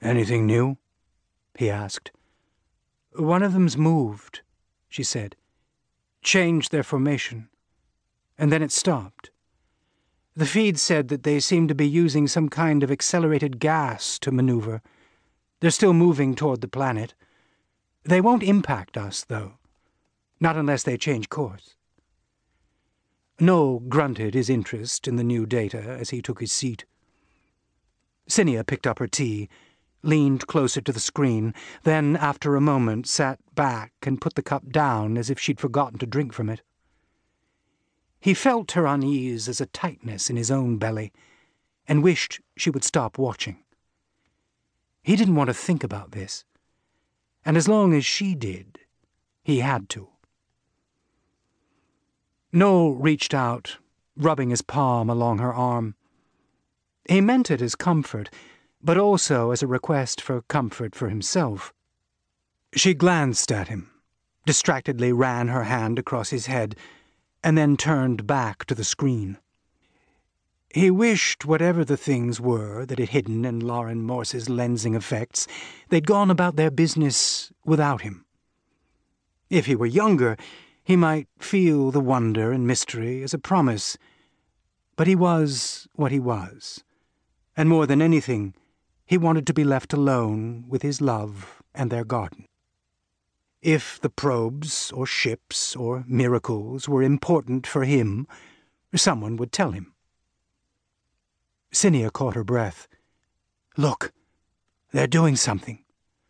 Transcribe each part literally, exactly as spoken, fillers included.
"Anything new?" he asked. "One of them's moved," she said. "Changed their formation. And then it stopped. The feed said that they seem to be using some kind of accelerated gas to maneuver. They're still moving toward the planet. They won't impact us, though. Not unless they change course." Noel grunted his interest in the new data as he took his seat. Cinia picked up her tea, leaned closer to the screen, then, after a moment, sat back and put the cup down as if she'd forgotten to drink from it. He felt her unease as a tightness in his own belly, and wished she would stop watching. He didn't want to think about this, and as long as she did, he had to. Noel reached out, rubbing his palm along her arm. He meant it as comfort, but also as a request for comfort for himself. She glanced at him, distractedly ran her hand across his head, and then turned back to the screen. He wished whatever the things were that had hidden in Lauren Morse's lensing effects, they'd gone about their business without him. If he were younger, he might feel the wonder and mystery as a promise, but he was what he was, and more than anything, he wanted to be left alone with his love and their garden. If the probes or ships or miracles were important for him, someone would tell him. Cinia caught her breath. "Look, they're doing something."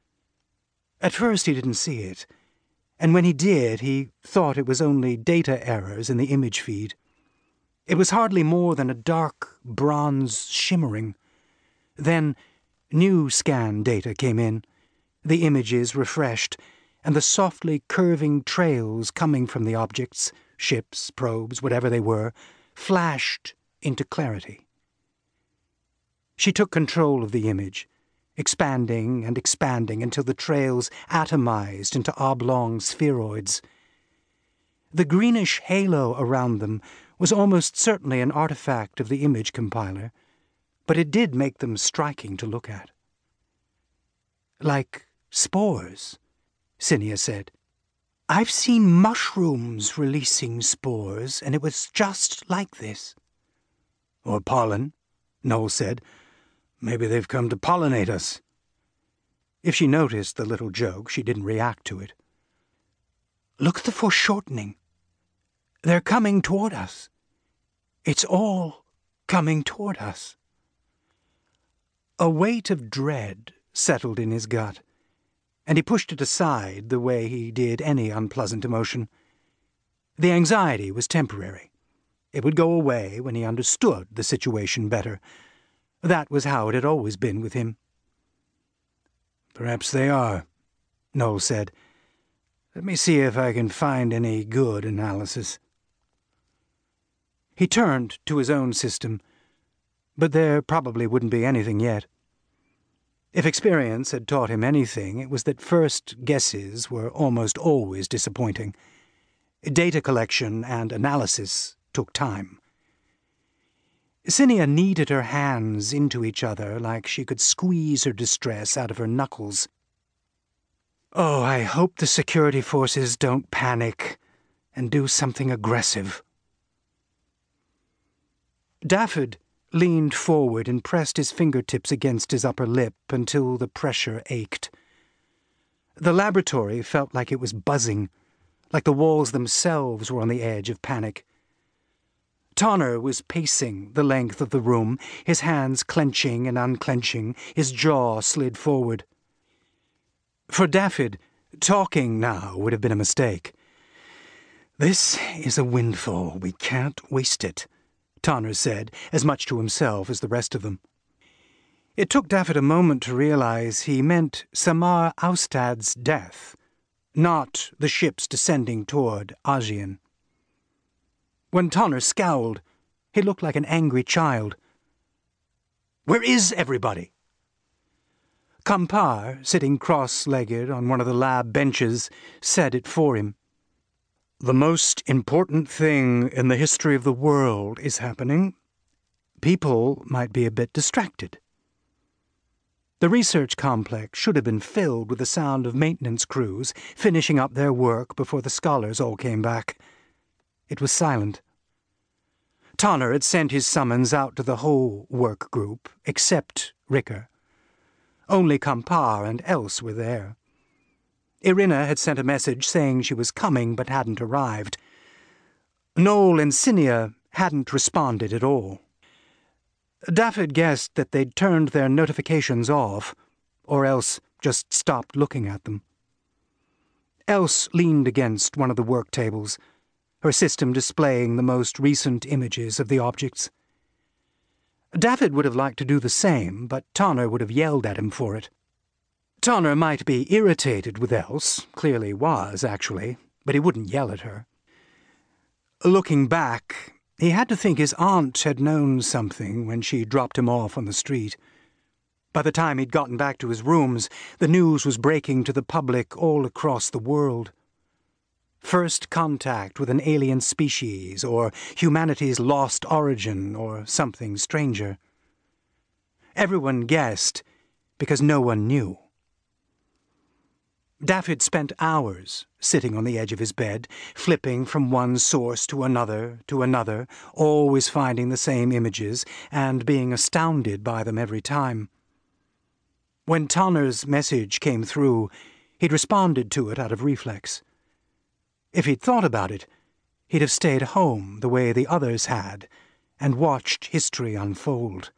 At first he didn't see it, and when he did, he thought it was only data errors in the image feed. It was hardly more than a dark bronze shimmering. Then new scan data came in, the images refreshed, and the softly curving trails coming from the objects, ships, probes, whatever they were, flashed into clarity. She took control of the image, expanding and expanding until the trails atomized into oblong spheroids. The greenish halo around them was almost certainly an artifact of the image compiler, but it did make them striking to look at. "Like spores," Cinia said. "I've seen mushrooms releasing spores, and it was just like this." "Or pollen," Noel said. "Maybe they've come to pollinate us." If she noticed the little joke, she didn't react to it. "Look at the foreshortening. They're coming toward us. It's all coming toward us." A weight of dread settled in his gut, and he pushed it aside the way he did any unpleasant emotion. The anxiety was temporary. It would go away when he understood the situation better. That was how it had always been with him. "Perhaps they are," Noel said. "Let me see if I can find any good analysis." He turned to his own system, but there probably wouldn't be anything yet. If experience had taught him anything, it was that first guesses were almost always disappointing. Data collection and analysis took time. Cinia kneaded her hands into each other like she could squeeze her distress out of her knuckles. "Oh, I hope the security forces don't panic and do something aggressive." Daffod leaned forward and pressed his fingertips against his upper lip until the pressure ached. The laboratory felt like it was buzzing, like the walls themselves were on the edge of panic. Tonner was pacing the length of the room, his hands clenching and unclenching, his jaw slid forward. For Daffod, talking now would have been a mistake. "This is a windfall. We can't waste it," Tonner said, as much to himself as the rest of them. It took Daffod a moment to realize he meant Samar Austad's death, not the ships descending toward Ajian. When Tonner scowled, he looked like an angry child. "Where is everybody?" Kampar, sitting cross-legged on one of the lab benches, said it for him. "The most important thing in the history of the world is happening. People might be a bit distracted." The research complex should have been filled with the sound of maintenance crews finishing up their work before the scholars all came back. It was silent. Tonner had sent his summons out to the whole work group, except Ricker. Only Kampar and Else were there. Irina had sent a message saying she was coming but hadn't arrived. Noel and Cinia hadn't responded at all. Dafydd guessed that they'd turned their notifications off, or else just stopped looking at them. Else leaned against one of the work tables, her system displaying the most recent images of the objects. Dafydd would have liked to do the same, but Tonner would have yelled at him for it. Tonner might be irritated with Else, clearly was, actually, but he wouldn't yell at her. Looking back, he had to think his aunt had known something when she dropped him off on the street. By the time he'd gotten back to his rooms, the news was breaking to the public all across the world. First contact with an alien species, or humanity's lost origin, or something stranger. Everyone guessed, because no one knew. Dafydd spent hours sitting on the edge of his bed, flipping from one source to another to another, always finding the same images and being astounded by them every time. When Tonner's message came through, he'd responded to it out of reflex. If he'd thought about it, he'd have stayed home the way the others had and watched history unfold.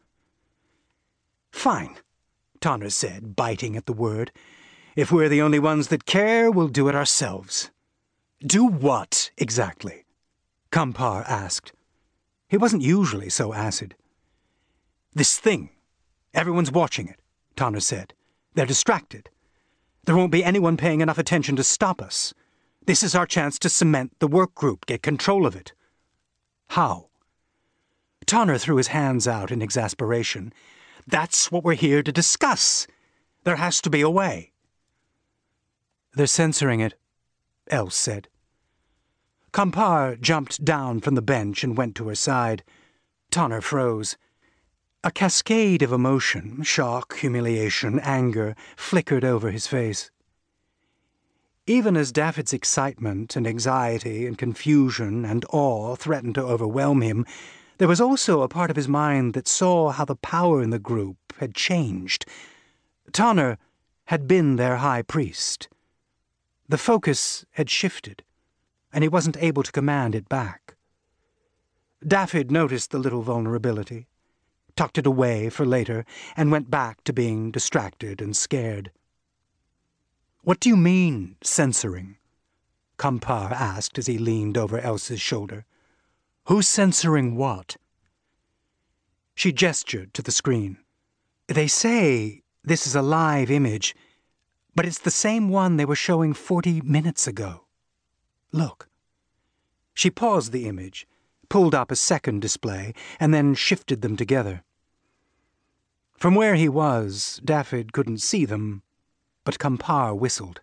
"Fine," Tonner said, biting at the word. "If we're the only ones that care, we'll do it ourselves." "Do what, exactly?" Kampar asked. He wasn't usually so acid. "This thing. Everyone's watching it," Tonner said. "They're distracted. There won't be anyone paying enough attention to stop us. This is our chance to cement the work group, get control of it." "How?" Tonner threw his hands out in exasperation. "That's what we're here to discuss. There has to be a way." "They're censoring it," Else said. Kampar jumped down from the bench and went to her side. Tonner froze. A cascade of emotion, shock, humiliation, anger, flickered over his face. Even as Dafydd's excitement and anxiety and confusion and awe threatened to overwhelm him, there was also a part of his mind that saw how the power in the group had changed. Tonner had been their high priest. The focus had shifted, and he wasn't able to command it back. Dafydd noticed the little vulnerability, tucked it away for later, and went back to being distracted and scared. "What do you mean, censoring?" Kampar asked as he leaned over Else's shoulder. "Who's censoring what?" She gestured to the screen. "They say this is a live image, but it's the same one they were showing forty minutes ago. Look." She paused the image, pulled up a second display, and then shifted them together. From where he was, Dafydd couldn't see them, but Kampar whistled.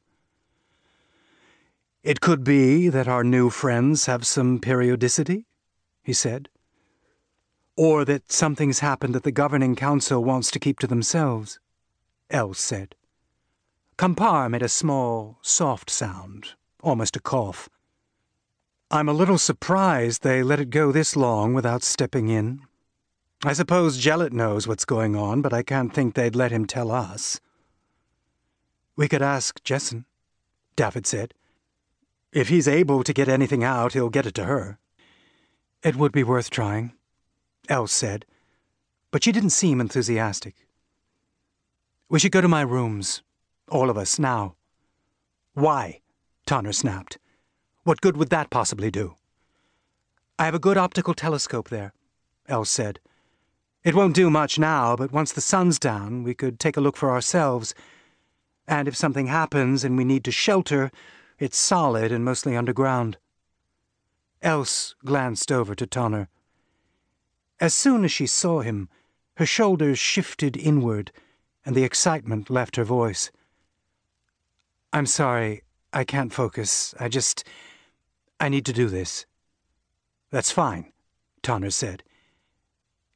"It could be that our new friends have some periodicity," he said. "Or that something's happened that the Governing Council wants to keep to themselves," Else said. Kampar made a small, soft sound, almost a cough. "I'm a little surprised they let it go this long without stepping in. I suppose Gellet knows what's going on, but I can't think they'd let him tell us." "We could ask Jessan," Dafydd said. "If he's able to get anything out, he'll get it to her." "It would be worth trying," Else said, but she didn't seem enthusiastic. "We should go to my rooms. All of us, now." "Why?" Tonner snapped. "What good would that possibly do?" "I have a good optical telescope there," Else said. "It won't do much now, but once the sun's down, we could take a look for ourselves. And if something happens and we need to shelter, it's solid and mostly underground." Else glanced over to Tonner. As soon as she saw him, her shoulders shifted inward, and the excitement left her voice. "I'm sorry, I can't focus. I just... I need to do this." "That's fine," Tonner said.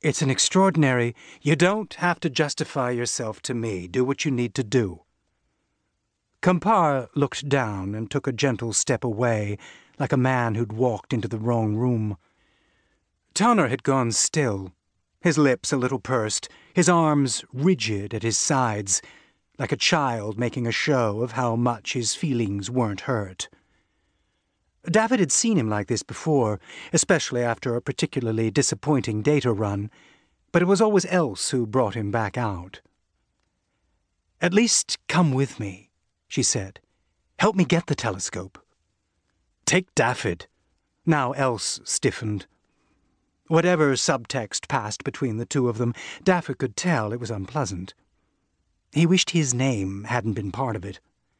It's an extraordinary... You don't have to justify yourself to me. Do what you need to do. Kampar looked down and took a gentle step away, like a man who'd walked into the wrong room. Tawner had gone still, his lips a little pursed, his arms rigid at his sides, like a child making a show of how much his feelings weren't hurt. David had seen him like this before, especially after a particularly disappointing data run, but it was always Else who brought him back out. "At least come with me," she said. "Help me get the telescope." "Take David." Now Else stiffened. Whatever subtext passed between the two of them, David could tell it was unpleasant. He wished his name hadn't been part of it.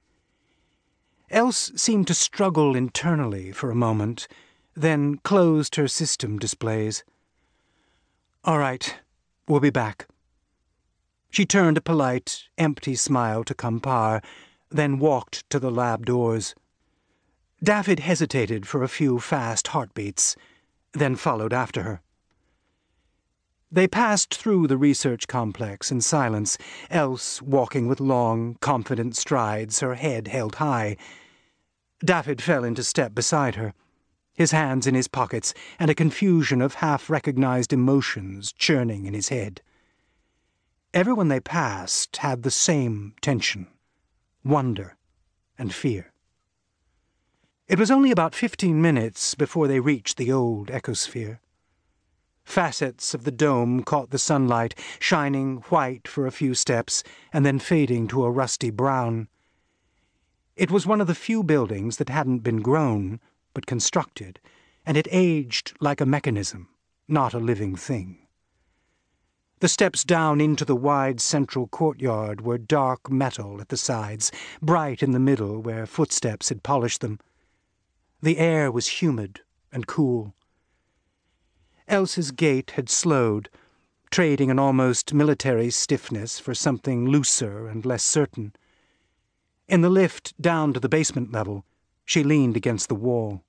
Else seemed to struggle internally for a moment, then closed her system displays. "All right, we'll be back." She turned a polite, empty smile to Kampar, then walked to the lab doors. David hesitated for a few fast heartbeats, then followed after her. They passed through the research complex in silence, Else walking with long, confident strides, her head held high. David fell into step beside her, his hands in his pockets and a confusion of half-recognized emotions churning in his head. Everyone they passed had the same tension, wonder and fear. It was only about fifteen minutes before they reached the old ecosphere. Facets of the dome caught the sunlight, shining white for a few steps and then fading to a rusty brown. It was one of the few buildings that hadn't been grown, but constructed, and it aged like a mechanism, not a living thing. The steps down into the wide central courtyard were dark metal at the sides, bright in the middle where footsteps had polished them. The air was humid and cool. Else's gait had slowed, trading an almost military stiffness for something looser and less certain. In the lift down to the basement level, she leaned against the wall.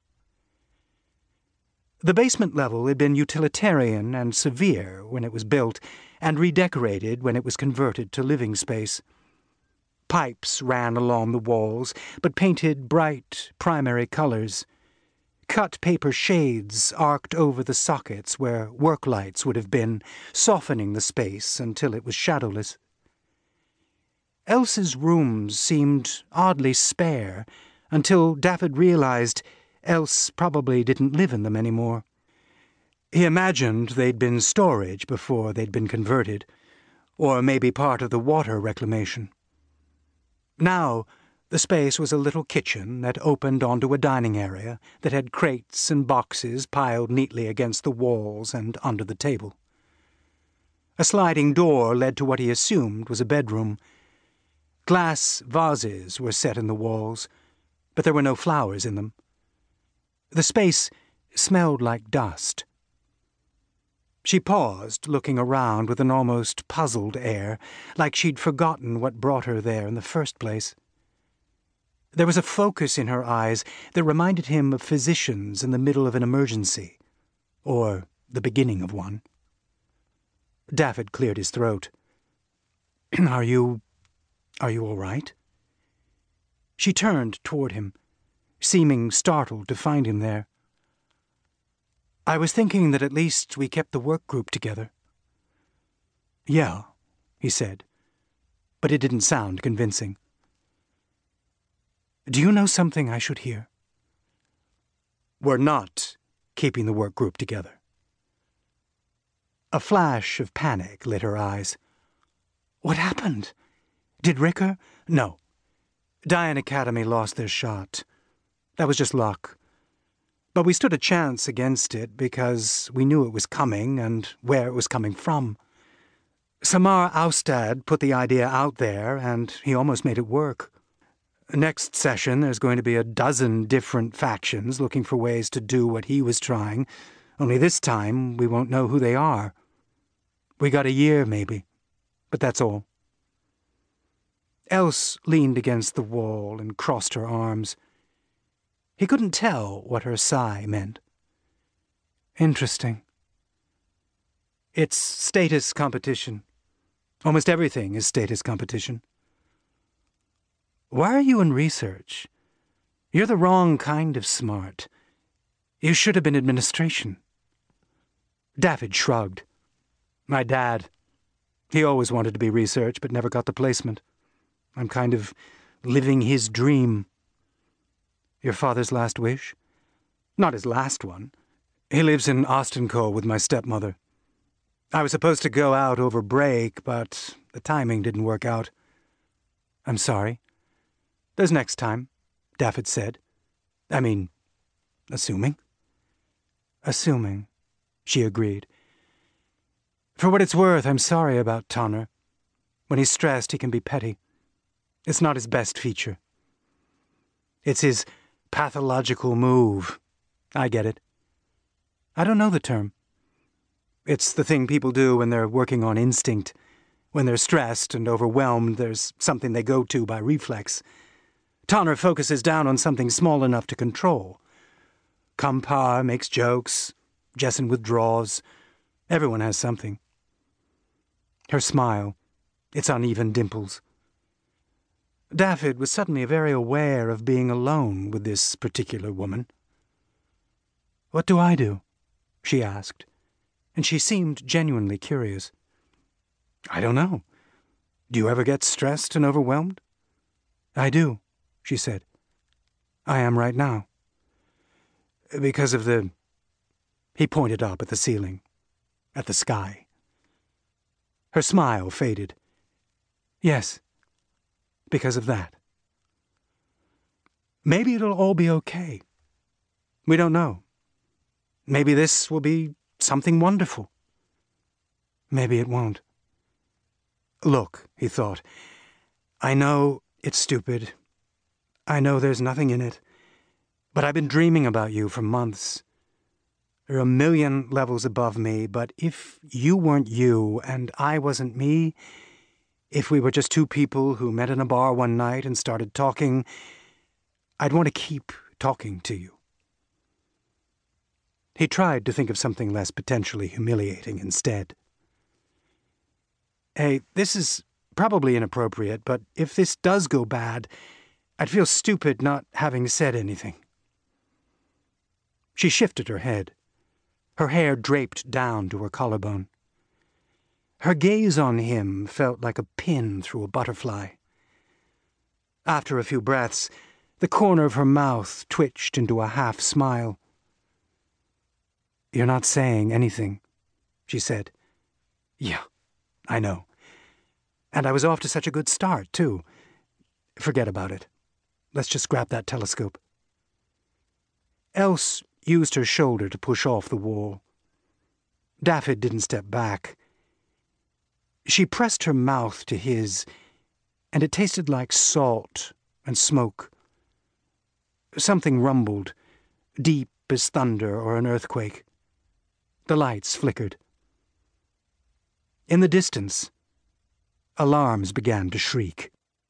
The basement level had been utilitarian and severe when it was built, and redecorated when it was converted to living space. Pipes ran along the walls, but painted bright primary colors. Cut paper shades arced over the sockets where work lights would have been, softening the space until it was shadowless. Else's rooms seemed oddly spare, until David realized Else probably didn't live in them anymore. He imagined they'd been storage before they'd been converted, or maybe part of the water reclamation. Now, the space was a little kitchen that opened onto a dining area that had crates and boxes piled neatly against the walls and under the table. A sliding door led to what he assumed was a bedroom. Glass vases were set in the walls, but there were no flowers in them. The space smelled like dust. She paused, looking around with an almost puzzled air, like she'd forgotten what brought her there in the first place. There was a focus in her eyes that reminded him of physicians in the middle of an emergency, or the beginning of one. David cleared his throat. Are you... are you all right? She turned toward him, seeming startled to find him there. I was thinking that at least we kept the work group together. Yeah, he said, but it didn't sound convincing. Do you know something I should hear? We're not keeping the work group together. A flash of panic lit her eyes. What happened? Did Ricker? No. Dian Academy lost their shot. That was just luck. But we stood a chance against it because we knew it was coming and where it was coming from. Samar Austad put the idea out there, and he almost made it work. Next session, there's going to be a dozen different factions looking for ways to do what he was trying, only this time we won't know who they are. We got a year, maybe, but that's all. Else leaned against the wall and crossed her arms. He couldn't tell what her sigh meant. Interesting. It's status competition. Almost everything is status competition. Why are you in research? You're the wrong kind of smart. You should have been administration. David shrugged. My dad. He always wanted to be research, but never got the placement. I'm kind of living his dream. Your father's last wish? Not his last one. He lives in Austencourt with my stepmother. I was supposed to go out over break, but the timing didn't work out. I'm sorry. There's next time, David said. I mean, assuming. Assuming, she agreed. For what it's worth, I'm sorry about Tonner. When he's stressed, he can be petty. It's not his best feature. It's his pathological move. I get it. I don't know the term. It's the thing people do when they're working on instinct. When they're stressed and overwhelmed, there's something they go to by reflex. Tonner focuses down on something small enough to control. Kampar makes jokes. Jessen withdraws. Everyone has something. Her smile, its uneven dimples. David was suddenly very aware of being alone with this particular woman. What do I do? She asked, and she seemed genuinely curious. I don't know. Do you ever get stressed and overwhelmed? I do, she said. I am right now. Because of the... He pointed up at the ceiling, at the sky. Her smile faded. Yes, because of that. Maybe it'll all be okay. We don't know. Maybe this will be something wonderful. Maybe it won't. Look, he thought, I know it's stupid. I know there's nothing in it. But I've been dreaming about you for months. You're a million levels above me, but if you weren't you and I wasn't me, if we were just two people who met in a bar one night and started talking, I'd want to keep talking to you. He tried to think of something less potentially humiliating instead. Hey, this is probably inappropriate, but if this does go bad, I'd feel stupid not having said anything. She shifted her head. Her hair draped down to her collarbone. Her gaze on him felt like a pin through a butterfly. After a few breaths, the corner of her mouth twitched into a half-smile. You're not saying anything, she said. Yeah, I know. And I was off to such a good start, too. Forget about it. Let's just grab that telescope. Else used her shoulder to push off the wall. David didn't step back. She pressed her mouth to his, and it tasted like salt and smoke. Something rumbled, deep as thunder or an earthquake. The lights flickered. In the distance, alarms began to shriek.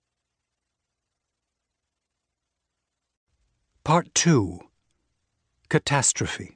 Part two. Catastrophe.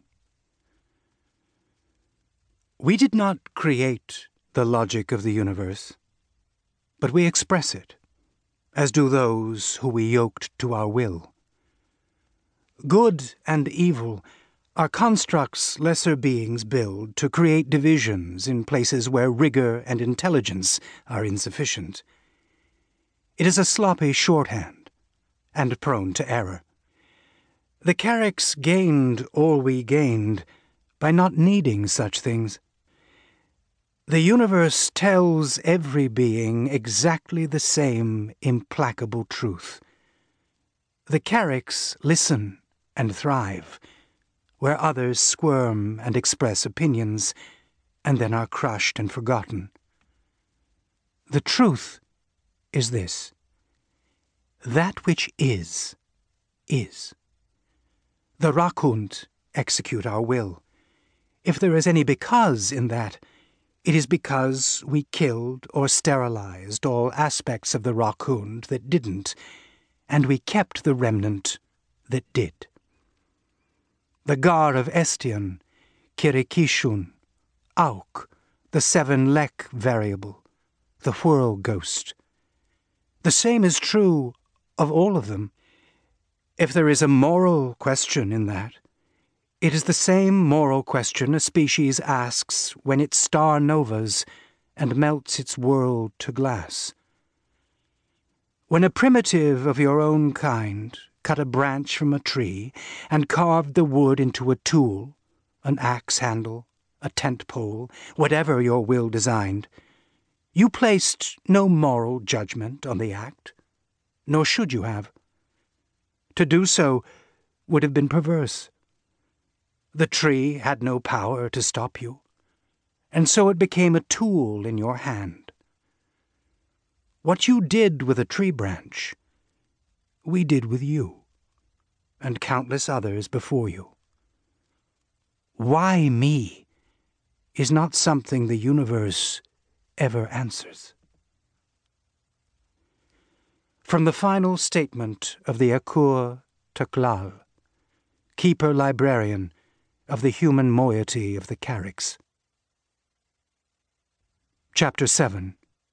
We did not create the logic of the universe, but we express it, as do those who we yoked to our will. Good and evil are constructs lesser beings build to create divisions in places where rigor and intelligence are insufficient. It is a sloppy shorthand, and prone to error. The Carricks gained all we gained by not needing such things. The universe tells every being exactly the same implacable truth. The Carricks listen and thrive, where others squirm and express opinions, and then are crushed and forgotten. The truth is this: that which is, is. The Rakhund execute our will. If there is any because in that, it is because we killed or sterilized all aspects of the Rakhund that didn't, and we kept the remnant that did. The Gar of Estian, Kirikishun, Auk, the seven Lek variable, the whirl ghost. The same is true of all of them. If there is a moral question in that, it is the same moral question a species asks when it star novas and melts its world to glass. When a primitive of your own kind cut a branch from a tree and carved the wood into a tool, an axe handle, a tent pole, whatever your will designed, you placed no moral judgment on the act, nor should you have. To do so would have been perverse. The tree had no power to stop you, and so it became a tool in your hand. What you did with a tree branch, we did with you, and countless others before you. Why me is not something the universe ever answers. From the final statement of the Akur Tuklal, keeper-librarian of the human moiety of the Carricks. Chapter seven.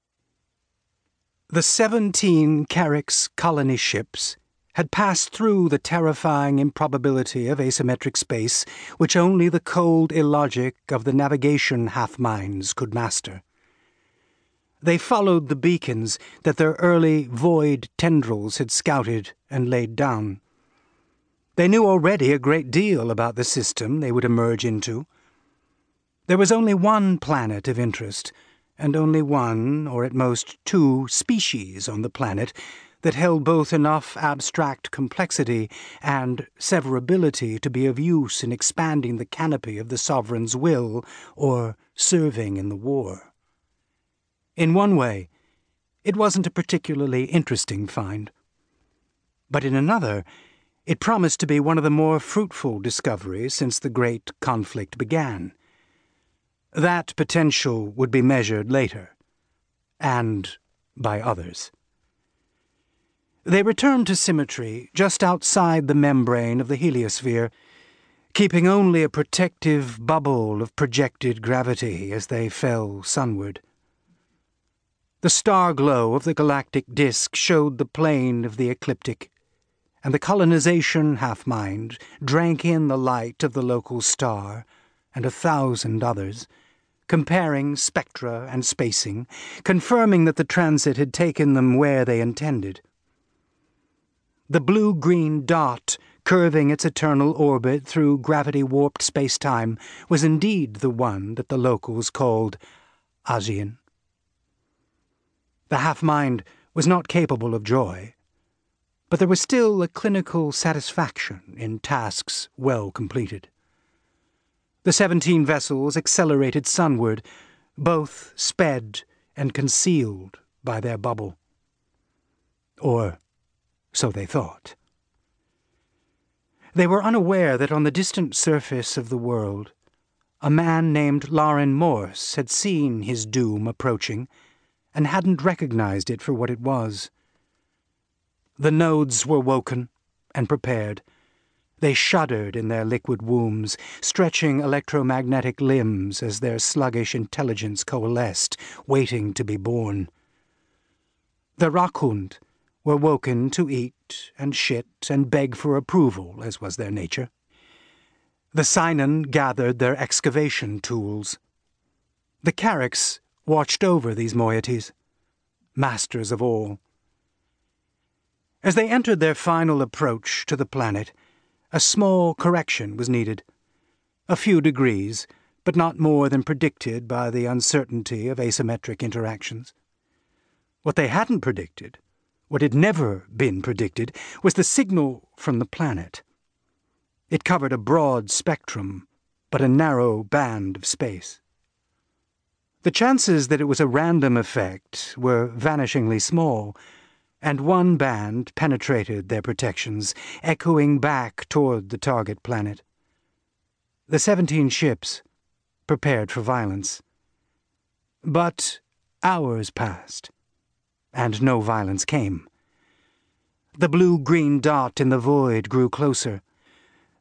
The seventeen Carricks colony ships had passed through the terrifying improbability of asymmetric space which only the cold illogic of the navigation half-minds could master. They followed the beacons that their early void tendrils had scouted and laid down. They knew already a great deal about the system they would emerge into. There was only one planet of interest, and only one, or at most two, species on the planet that held both enough abstract complexity and severability to be of use in expanding the canopy of the sovereign's will or serving in the war. In one way, it wasn't a particularly interesting find. But in another, it promised to be one of the more fruitful discoveries since the great conflict began. That potential would be measured later, and by others. They returned to symmetry just outside the membrane of the heliosphere, keeping only a protective bubble of projected gravity as they fell sunward. The star glow of the galactic disk showed the plane of the ecliptic, and the colonization half-mind drank in the light of the local star and a thousand others, comparing spectra and spacing, confirming that the transit had taken them where they intended. The blue-green dot curving its eternal orbit through gravity-warped space-time was indeed the one that the locals called Azian. The half-mind was not capable of joy, but there was still a clinical satisfaction in tasks well completed. The seventeen vessels accelerated sunward, both sped and concealed by their bubble. Or so they thought. They were unaware that on the distant surface of the world, a man named Lauren Morse had seen his doom approaching and hadn't recognized it for what it was. The nodes were woken and prepared. They shuddered in their liquid wombs, stretching electromagnetic limbs as their sluggish intelligence coalesced, waiting to be born. The Rakhund were woken to eat and shit and beg for approval, as was their nature. The Cynon gathered their excavation tools. The Carricks watched over these moieties, masters of all. As they entered their final approach to the planet, a small correction was needed. A few degrees, but not more than predicted by the uncertainty of asymmetric interactions. What they hadn't predicted, what had never been predicted, was the signal from the planet. It covered a broad spectrum, but a narrow band of space. The chances that it was a random effect were vanishingly small, and one band penetrated their protections, echoing back toward the target planet. The seventeen ships prepared for violence. But hours passed, and no violence came. The blue-green dot in the void grew closer.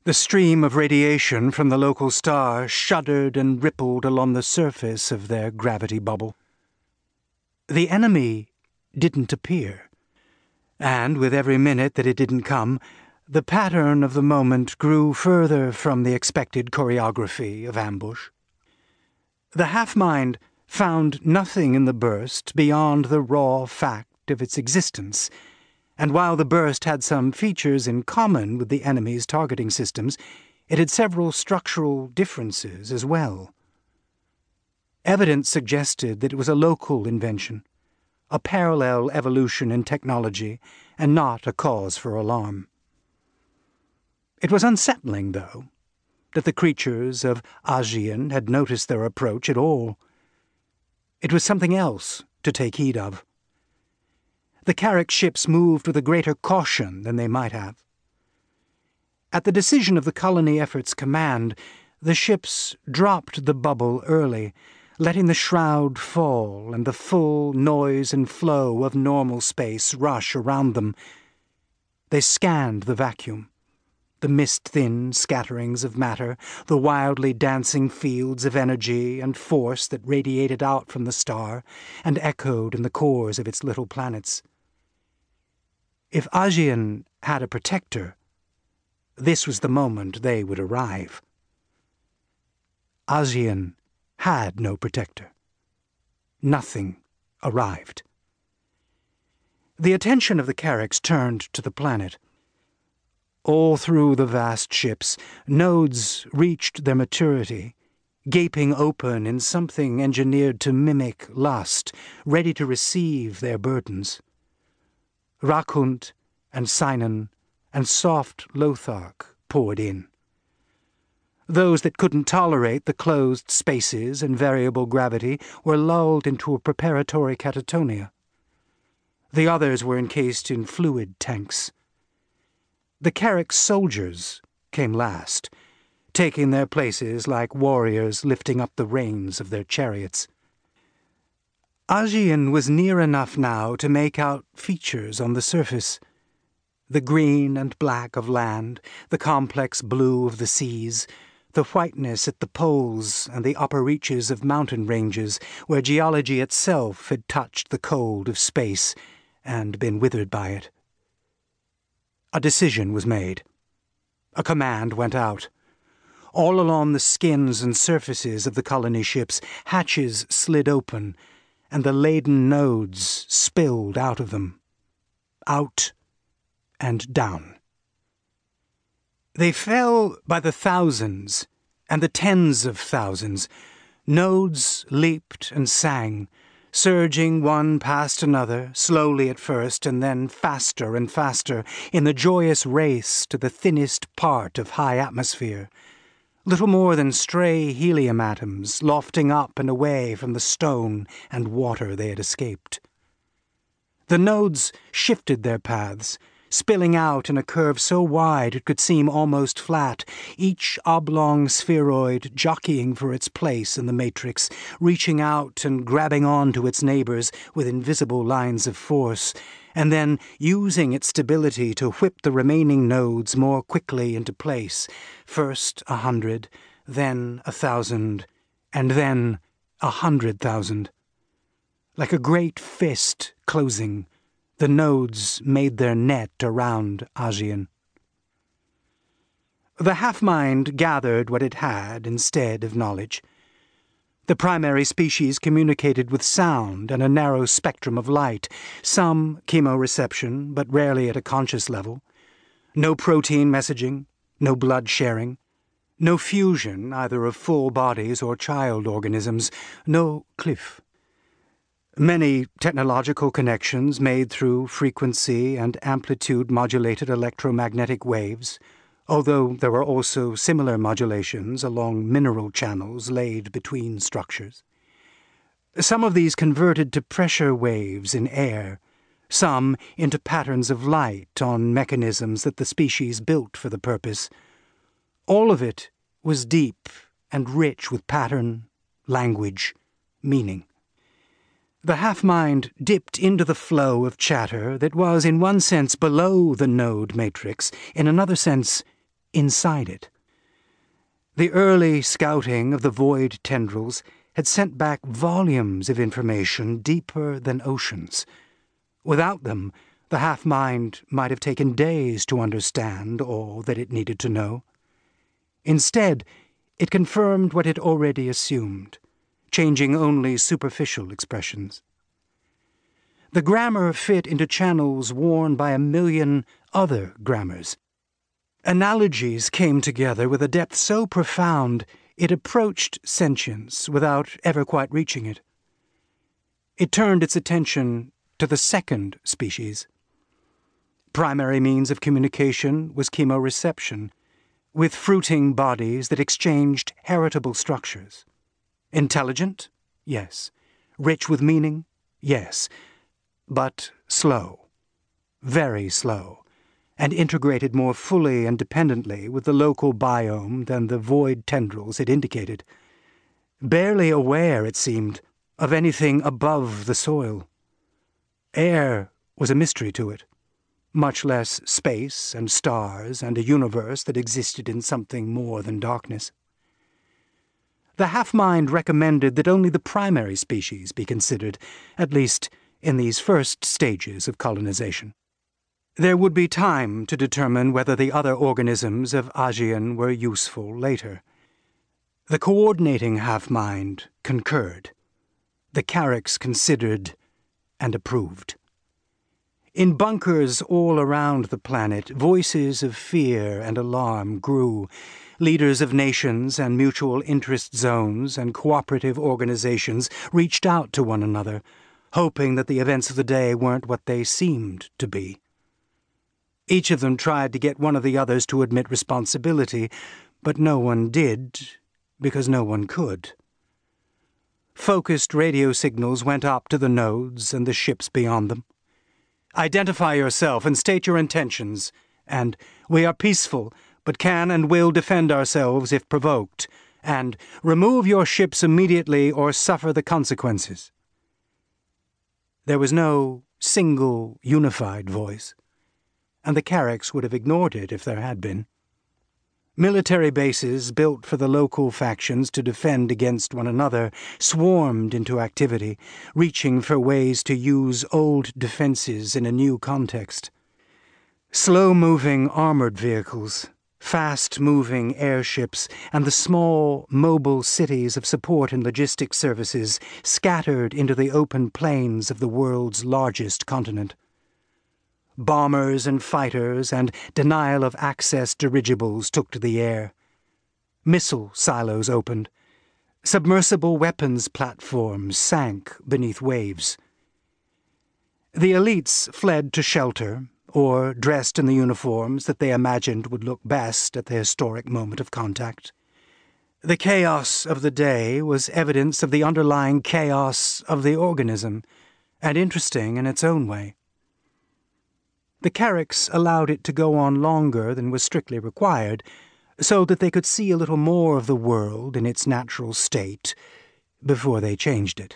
The stream of radiation from the local star shuddered and rippled along the surface of their gravity bubble. The enemy didn't appear, and with every minute that it didn't come, the pattern of the moment grew further from the expected choreography of ambush. The half-mind found nothing in the burst beyond the raw fact of its existence, and while the burst had some features in common with the enemy's targeting systems, it had several structural differences as well. Evidence suggested that it was a local invention, a parallel evolution in technology, and not a cause for alarm. It was unsettling, though, that the creatures of Ajian had noticed their approach at all. It was something else to take heed of. The Carrick ships moved with a greater caution than they might have. At the decision of the colony effort's command, the ships dropped the bubble early, letting the shroud fall and the full noise and flow of normal space rush around them. They scanned the vacuum, the mist-thin scatterings of matter, the wildly dancing fields of energy and force that radiated out from the star and echoed in the cores of its little planets. If Ajian had a protector, this was the moment they would arrive. Ajian had no protector. Nothing arrived. The attention of the Carricks turned to the planet. All through the vast ships, nodes reached their maturity, gaping open in something engineered to mimic lust, ready to receive their burdens. Rakunt and Sinan and soft Lothark poured in. Those that couldn't tolerate the closed spaces and variable gravity were lulled into a preparatory catatonia. The others were encased in fluid tanks. The Carrick soldiers came last, taking their places like warriors lifting up the reins of their chariots. Ajian was near enough now to make out features on the surface. The green and black of land, the complex blue of the seas, the whiteness at the poles and the upper reaches of mountain ranges where geology itself had touched the cold of space and been withered by it. A decision was made. A command went out. All along the skins and surfaces of the colony ships, hatches slid open, and the laden nodes spilled out of them. Out and down. They fell by the thousands and the tens of thousands. Nodes leaped and sang, surging one past another, slowly at first and then faster and faster, in the joyous race to the thinnest part of high atmosphere. Little more than stray helium atoms lofting up and away from the stone and water they had escaped. The nodes shifted their paths, spilling out in a curve so wide it could seem almost flat, each oblong spheroid jockeying for its place in the matrix, reaching out and grabbing on to its neighbors with invisible lines of force, and then using its stability to whip the remaining nodes more quickly into place, first a hundred, then a thousand, and then a hundred thousand. Like a great fist closing, the nodes made their net around Ajian. The half-mind gathered what it had instead of knowledge. The primary species communicated with sound and a narrow spectrum of light, some chemoreception, but rarely at a conscious level. No protein messaging, no blood sharing, no fusion either of full bodies or child organisms, no cliff. Many technological connections made through frequency and amplitude-modulated electromagnetic waves, although there were also similar modulations along mineral channels laid between structures. Some of these converted to pressure waves in air, some into patterns of light on mechanisms that the species built for the purpose. All of it was deep and rich with pattern, language, meaning. The half-mind dipped into the flow of chatter that was in one sense below the node matrix, in another sense inside it. The early scouting of the void tendrils had sent back volumes of information deeper than oceans. Without them, the half-mind might have taken days to understand all that it needed to know. Instead, it confirmed what it already assumed, changing only superficial expressions. The grammar fit into channels worn by a million other grammars. Analogies came together with a depth so profound it approached sentience without ever quite reaching it. It turned its attention to the second species. Primary means of communication was chemoreception, with fruiting bodies that exchanged heritable structures. Intelligent? Yes. Rich with meaning? Yes. But slow. Very slow. And integrated more fully and dependently with the local biome than the void tendrils had indicated. Barely aware, it seemed, of anything above the soil. Air was a mystery to it, much less space and stars and a universe that existed in something more than darkness. The half-mind recommended that only the primary species be considered, at least in these first stages of colonization. There would be time to determine whether the other organisms of Ajian were useful later. The coordinating half-mind concurred. The Carracks considered and approved. In bunkers all around the planet, voices of fear and alarm grew. Leaders of nations and mutual interest zones and cooperative organizations reached out to one another, hoping that the events of the day weren't what they seemed to be. Each of them tried to get one of the others to admit responsibility, but no one did, because no one could. Focused radio signals went up to the nodes and the ships beyond them. Identify yourself and state your intentions, and we are peaceful, but can and will defend ourselves if provoked, and remove your ships immediately or suffer the consequences. There was no single, unified voice, and the Carracks would have ignored it if there had been. Military bases built for the local factions to defend against one another swarmed into activity, reaching for ways to use old defenses in a new context. Slow-moving armored vehicles, fast-moving airships, and the small, mobile cities of support and logistics services scattered into the open plains of the world's largest continent. Bombers and fighters and denial-of-access dirigibles took to the air. Missile silos opened. Submersible weapons platforms sank beneath waves. The elites fled to shelter, or dressed in the uniforms that they imagined would look best at the historic moment of contact. The chaos of the day was evidence of the underlying chaos of the organism, and interesting in its own way. The Carracks allowed it to go on longer than was strictly required, so that they could see a little more of the world in its natural state before they changed it.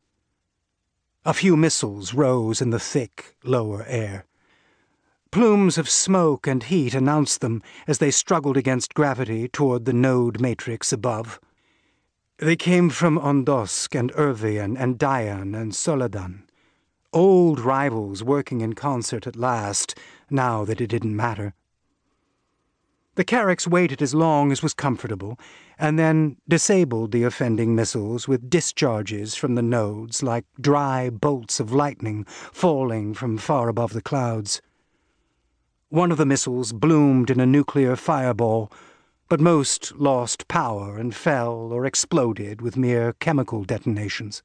A few missiles rose in the thick, lower air. Plumes of smoke and heat announced them as they struggled against gravity toward the node matrix above. They came from Ondosk and Irvian and Dian and Soladan. Old rivals working in concert at last, now that it didn't matter. The Carracks waited as long as was comfortable, and then disabled the offending missiles with discharges from the nodes like dry bolts of lightning falling from far above the clouds. One of the missiles bloomed in a nuclear fireball, but most lost power and fell or exploded with mere chemical detonations.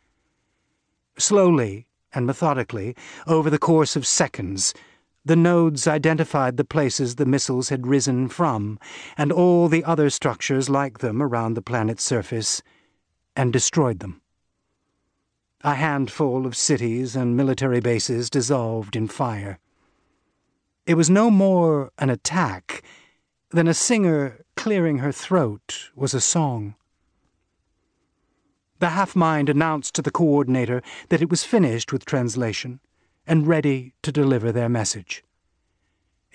Slowly and methodically, over the course of seconds, the nodes identified the places the missiles had risen from, and all the other structures like them around the planet's surface, and destroyed them. A handful of cities and military bases dissolved in fire. It was no more an attack than a singer clearing her throat was a song. The half-mind announced to the coordinator that it was finished with translation and ready to deliver their message.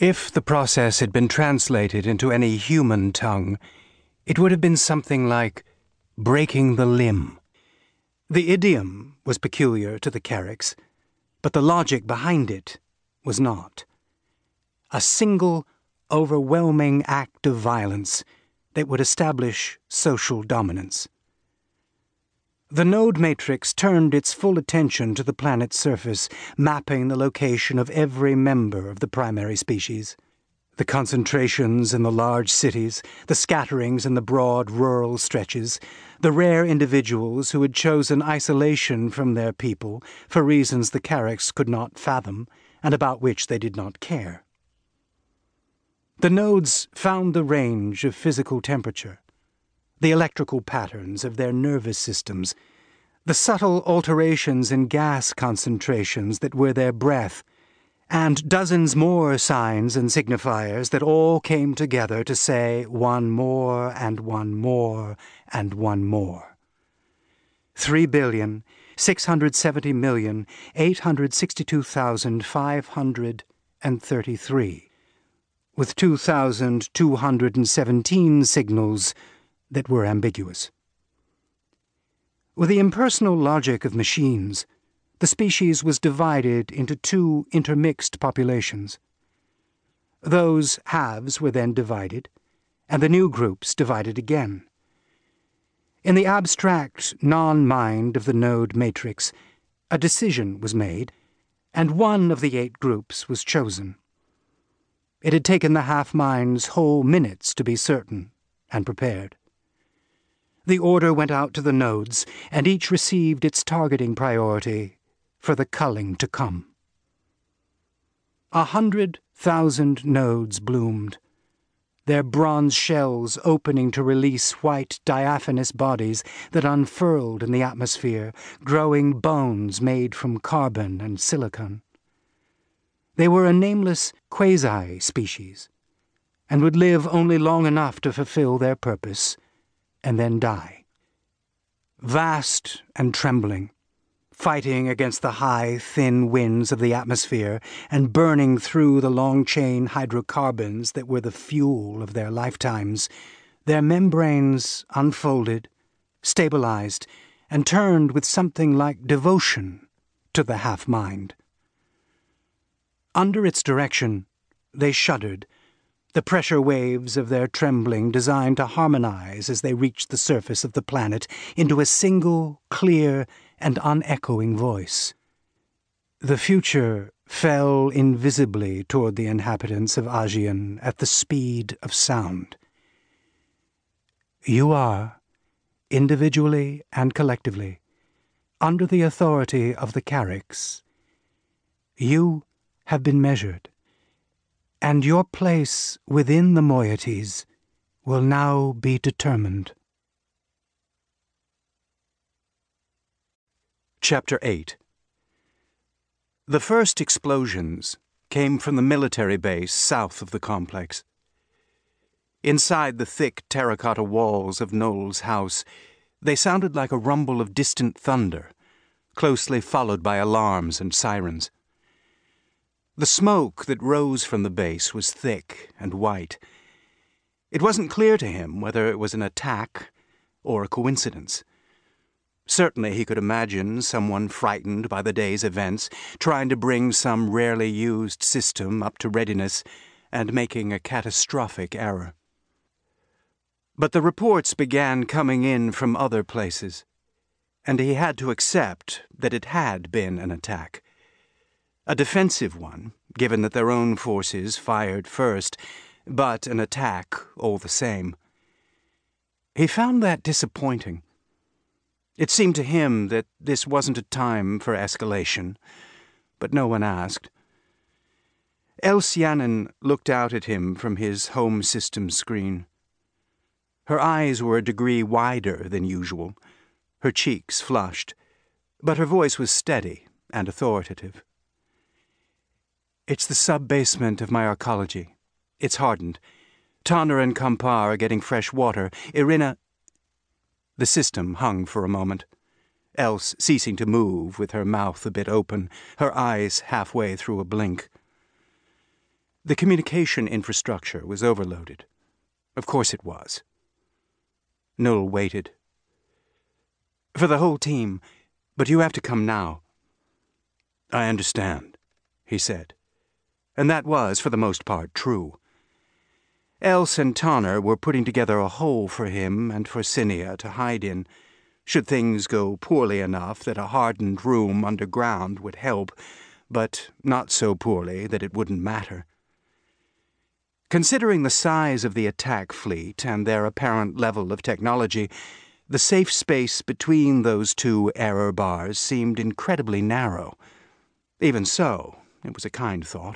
If the process had been translated into any human tongue, it would have been something like breaking the limb. The idiom was peculiar to the Carricks, but the logic behind it was not. A single, overwhelming act of violence that would establish social dominance. The node matrix turned its full attention to the planet's surface, mapping the location of every member of the primary species. The concentrations in the large cities, the scatterings in the broad rural stretches, the rare individuals who had chosen isolation from their people for reasons the Carricks could not fathom and about which they did not care. The nodes found the range of physical temperature, the electrical patterns of their nervous systems, the subtle alterations in gas concentrations that were their breath, and dozens more signs and signifiers that all came together to say one more and one more and one more. Three billion, six hundred seventy million, eight hundred sixty-two thousand, five hundred and thirty-three, with two thousand two hundred seventeen signals that were ambiguous. With the impersonal logic of machines, the species was divided into two intermixed populations. Those halves were then divided, and the new groups divided again. In the abstract non-mind of the node matrix, a decision was made, and one of the eight groups was chosen. It had taken the half-minds whole minutes to be certain and prepared. The order went out to the nodes, and each received its targeting priority for the culling to come. A hundred thousand nodes bloomed, their bronze shells opening to release white diaphanous bodies that unfurled in the atmosphere, growing bones made from carbon and silicon. They were a nameless quasi-species, and would live only long enough to fulfill their purpose, and then die. Vast and trembling, fighting against the high, thin winds of the atmosphere and burning through the long-chain hydrocarbons that were the fuel of their lifetimes, their membranes unfolded, stabilized, and turned with something like devotion to the half-mind. Under its direction, they shuddered, the pressure waves of their trembling designed to harmonize as they reached the surface of the planet into a single, clear, and unechoing voice. The future fell invisibly toward the inhabitants of Ajian at the speed of sound. You are, individually and collectively, under the authority of the Carricks. You have been measured, and your place within the moieties will now be determined. Chapter eight. The first explosions came from the military base south of the complex. Inside the thick terracotta walls of Knowles House, they sounded like a rumble of distant thunder, closely followed by alarms and sirens. The smoke that rose from the base was thick and white. It wasn't clear to him whether it was an attack or a coincidence. Certainly he could imagine someone frightened by the day's events, trying to bring some rarely used system up to readiness and making a catastrophic error. But the reports began coming in from other places, and he had to accept that it had been an attack. A defensive one, given that their own forces fired first, but an attack all the same. He found that disappointing. It seemed to him that this wasn't a time for escalation, but no one asked. Else Yannon looked out at him from his home system screen. Her eyes were a degree wider than usual, her cheeks flushed, but her voice was steady and authoritative. It's the sub-basement of my arcology. It's hardened. Tana and Kampar are getting fresh water. Irina... The system hung for a moment, Else ceasing to move with her mouth a bit open, her eyes halfway through a blink. The communication infrastructure was overloaded. Of course it was. Noel waited. For the whole team, but you have to come now. I understand, he said. And that was, for the most part, true. Else and Tonner were putting together a hole for him and for Cinia to hide in, should things go poorly enough that a hardened room underground would help, but not so poorly that it wouldn't matter. Considering the size of the attack fleet and their apparent level of technology, the safe space between those two error bars seemed incredibly narrow. Even so, it was a kind thought.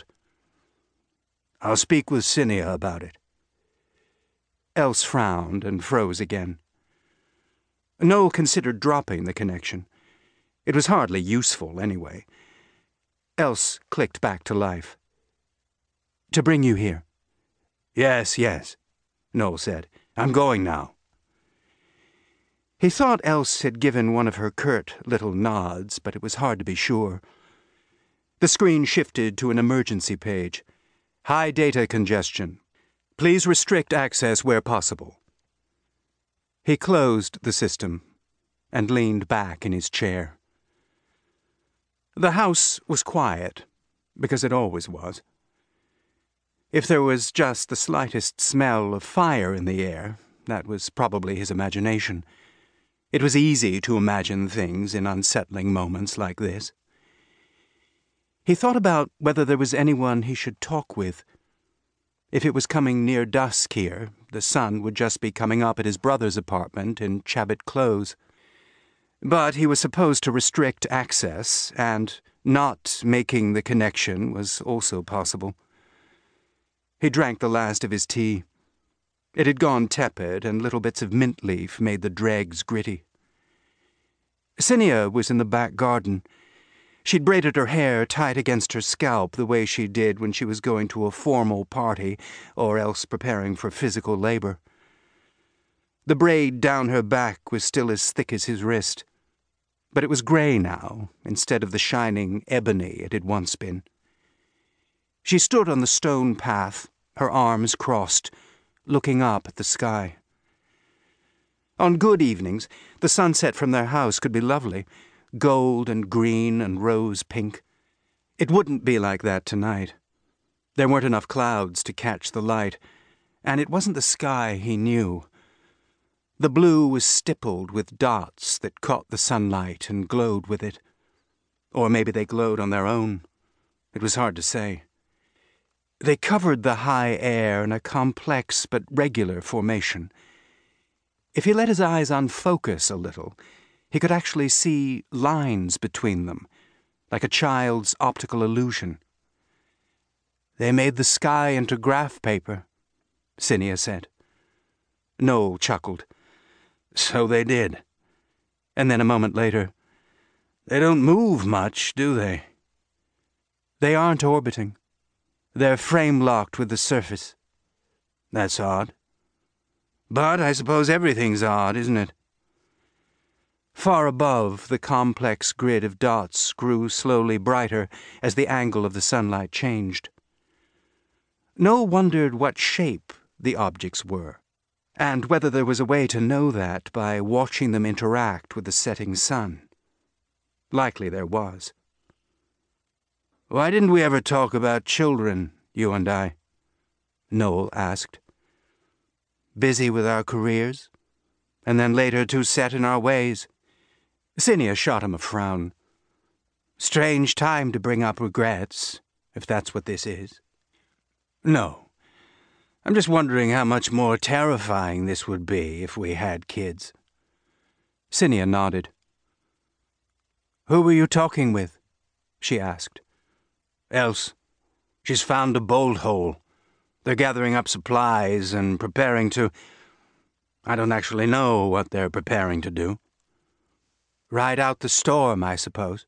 I'll speak with Cinia about it. Else frowned and froze again. Noel considered dropping the connection. It was hardly useful, anyway. Else clicked back to life. To bring you here. Yes, yes, Noel said. I'm going now. He thought Else had given one of her curt little nods, but it was hard to be sure. The screen shifted to an emergency page. High data congestion. Please restrict access where possible. He closed the system and leaned back in his chair. The house was quiet, because it always was. If there was just the slightest smell of fire in the air, that was probably his imagination. It was easy to imagine things in unsettling moments like this. He thought about whether there was anyone he should talk with. If it was coming near dusk here, the sun would just be coming up at his brother's apartment in Chabot Close. But he was supposed to restrict access, and not making the connection was also possible. He drank the last of his tea. It had gone tepid, and little bits of mint leaf made the dregs gritty. Cinia was in the back garden. She'd braided her hair tight against her scalp the way she did when she was going to a formal party or else preparing for physical labor. The braid down her back was still as thick as his wrist, but it was gray now instead of the shining ebony it had once been. She stood on the stone path, her arms crossed, looking up at the sky. On good evenings, the sunset from their house could be lovely, gold and green and rose pink. It wouldn't be like that tonight. There weren't enough clouds to catch the light, and it wasn't the sky he knew. The blue was stippled with dots that caught the sunlight and glowed with it. Or maybe they glowed on their own. It was hard to say. They covered the high air in a complex but regular formation. If he let his eyes unfocus a little, he could actually see lines between them, like a child's optical illusion. They made the sky into graph paper, Cinia said. Noel chuckled. So they did. And then a moment later, they don't move much, do they? They aren't orbiting. They're frame-locked with the surface. That's odd. But I suppose everything's odd, isn't it? Far above, the complex grid of dots grew slowly brighter as the angle of the sunlight changed. Noel wondered what shape the objects were, and whether there was a way to know that by watching them interact with the setting sun. Likely there was. Why didn't we ever talk about children, you and I? Noel asked. Busy with our careers, and then later too set in our ways. Cinia shot him a frown. Strange time to bring up regrets, if that's what this is. No. I'm just wondering how much more terrifying this would be if we had kids. Cinia nodded. Who were you talking with? She asked. Else. She's found a bolt hole. They're gathering up supplies and preparing to... I don't actually know what they're preparing to do. Ride out the storm, I suppose.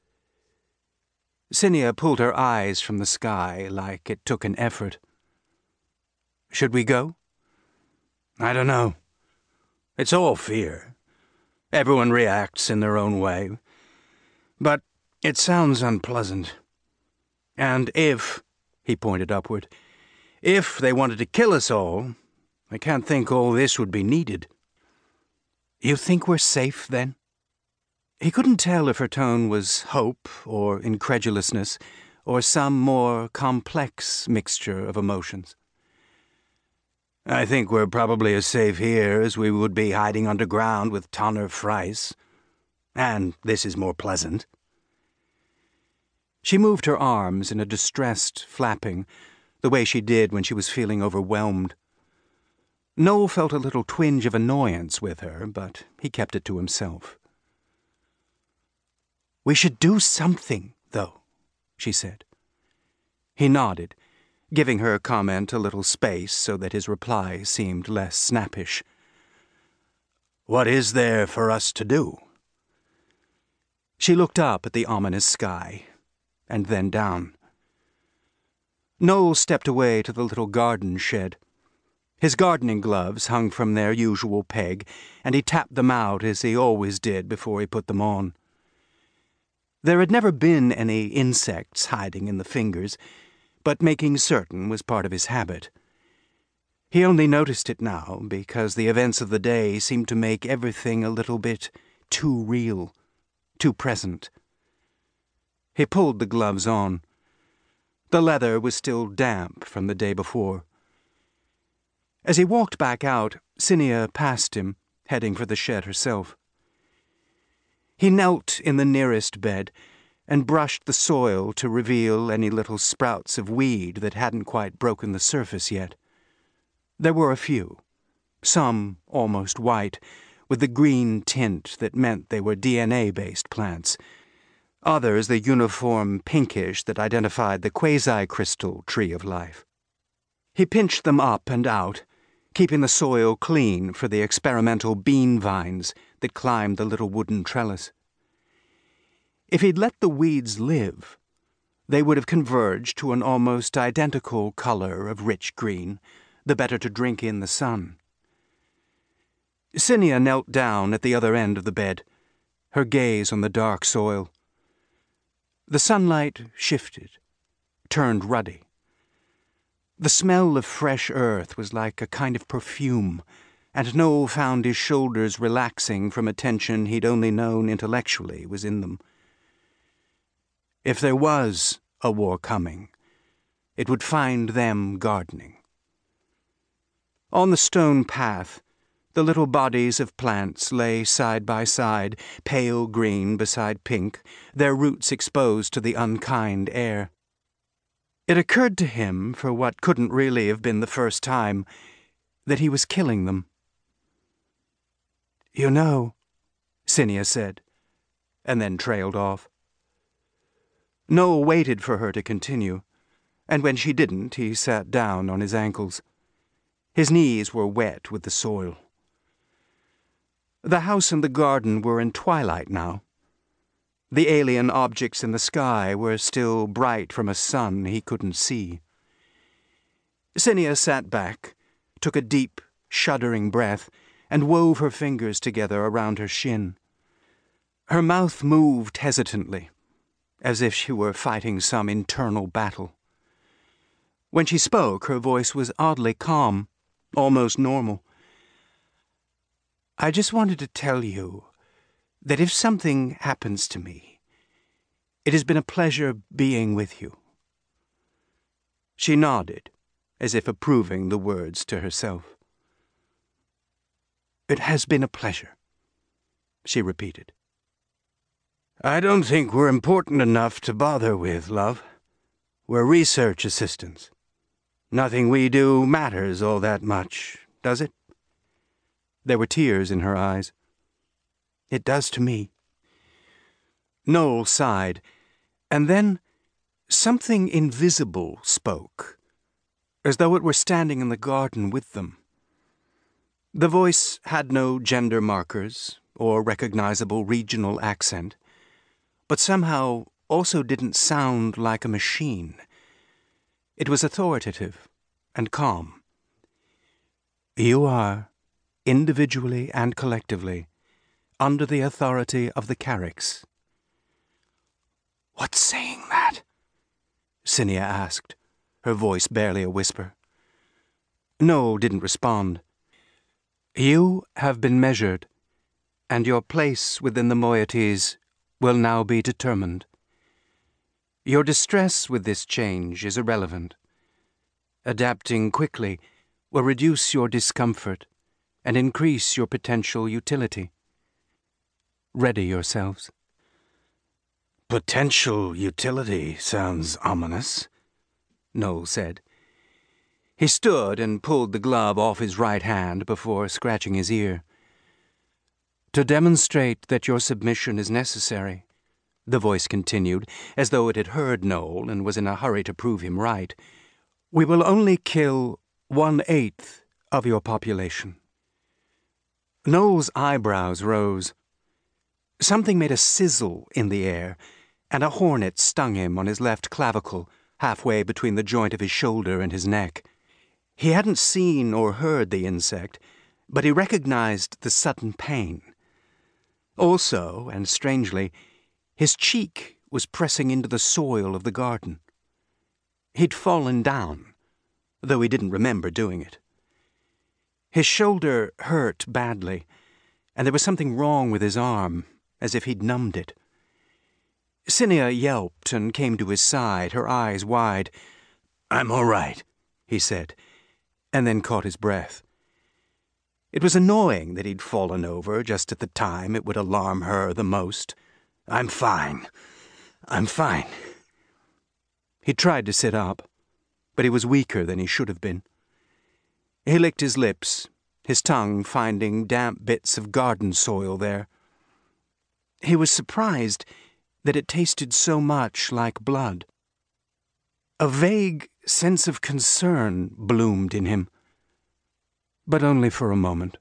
Cinia pulled her eyes from the sky like it took an effort. Should we go? I don't know. It's all fear. Everyone reacts in their own way. But it sounds unpleasant. And if, He pointed upward. "If they wanted to kill us all, I can't think all this would be needed." "You think we're safe, then?" He couldn't tell if her tone was hope or incredulousness or some more complex mixture of emotions. "I think we're probably as safe here as we would be hiding underground with Tanner Fries. And this is more pleasant." She moved her arms in a distressed flapping, the way she did when she was feeling overwhelmed. Noel felt a little twinge of annoyance with her, but he kept it to himself. "We should do something, though," she said. He nodded, giving her comment a little space so that his reply seemed less snappish. "What is there for us to do?" She looked up at the ominous sky, and then down. Noel stepped away to the little garden shed. His gardening gloves hung from their usual peg, and he tapped them out as he always did before he put them on. There had never been any insects hiding in the fingers, but making certain was part of his habit. He only noticed it now because the events of the day seemed to make everything a little bit too real, too present. He pulled the gloves on. The leather was still damp from the day before. As he walked back out, Cinia passed him, heading for the shed herself. He knelt in the nearest bed and brushed the soil to reveal any little sprouts of weed that hadn't quite broken the surface yet. There were a few, some almost white, with the green tint that meant they were D N A-based plants, others the uniform pinkish that identified the quasi-crystal tree of life. He pinched them up and out, keeping the soil clean for the experimental bean vines that climbed the little wooden trellis. If he'd let the weeds live, they would have converged to an almost identical color of rich green, the better to drink in the sun. Cinia knelt down at the other end of the bed, her gaze on the dark soil. The sunlight shifted, turned ruddy. The smell of fresh earth was like a kind of perfume, and Noel found his shoulders relaxing from a tension he'd only known intellectually was in them. If there was a war coming, it would find them gardening. On the stone path, the little bodies of plants lay side by side, pale green beside pink, their roots exposed to the unkind air. It occurred to him, for what couldn't really have been the first time, that he was killing them. "You know," Cinia said, and then trailed off. Noel waited for her to continue, and when she didn't, he sat down on his ankles. His knees were wet with the soil. The house and the garden were in twilight now. The alien objects in the sky were still bright from a sun he couldn't see. Cinia sat back, took a deep, shuddering breath, and wove her fingers together around her shin. Her mouth moved hesitantly, as if she were fighting some internal battle. When she spoke, her voice was oddly calm, almost normal. "I just wanted to tell you that if something happens to me, it has been a pleasure being with you." She nodded, as if approving the words to herself. "It has been a pleasure," she repeated. "I don't think we're important enough to bother with, love. We're research assistants. Nothing we do matters all that much, does it?" There were tears in her eyes. "It does to me." Noel sighed, and then something invisible spoke, as though it were standing in the garden with them. The voice had no gender markers or recognizable regional accent, but somehow also didn't sound like a machine. It was authoritative and calm. "You are, individually and collectively, under the authority of the Carricks." "What's saying that?" Cinia asked, her voice barely a whisper. Noel didn't respond. You have been measured, and your place within the moieties will now be determined. Your distress with this change is irrelevant. Adapting quickly will reduce your discomfort and increase your potential utility. Ready yourselves. Potential utility sounds ominous, Noel said. He stood and pulled the glove off his right hand before scratching his ear. To demonstrate that your submission is necessary, the voice continued, as though it had heard Noel and was in a hurry to prove him right, we will only kill one-eighth of your population. Noel's eyebrows rose. Something made a sizzle in the air, and a hornet stung him on his left clavicle, halfway between the joint of his shoulder and his neck. He hadn't seen or heard the insect, but he recognized the sudden pain. Also, and strangely, his cheek was pressing into the soil of the garden. He'd fallen down, though he didn't remember doing it. His shoulder hurt badly, and there was something wrong with his arm, as if he'd numbed it. Cinia yelped and came to his side, her eyes wide. "I'm all right," he said, and then caught his breath. It was annoying that he'd fallen over just at the time it would alarm her the most. "I'm fine. I'm fine." He tried to sit up, but he was weaker than he should have been. He licked his lips, his tongue finding damp bits of garden soil there. He was surprised that it tasted so much like blood. A vague sense of concern bloomed in him, but only for a moment.